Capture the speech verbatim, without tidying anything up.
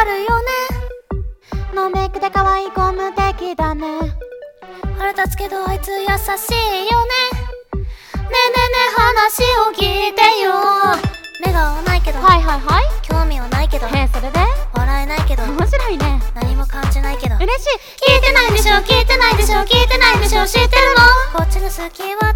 るよね。ノーメイクで可愛い子無敵だね。腹立つけどあいつ優しいよね。ねえねえねえ話を聞いてよ。目が合わないけど、 はいはいはい。 興味はないけど、 へえ、それで笑えないけど、 面白いね。 何も感じないけど、 嬉しい。 聞いてないでしょ聞いてないでしょ聞いてないでしょ知ってるの。こっちの好きは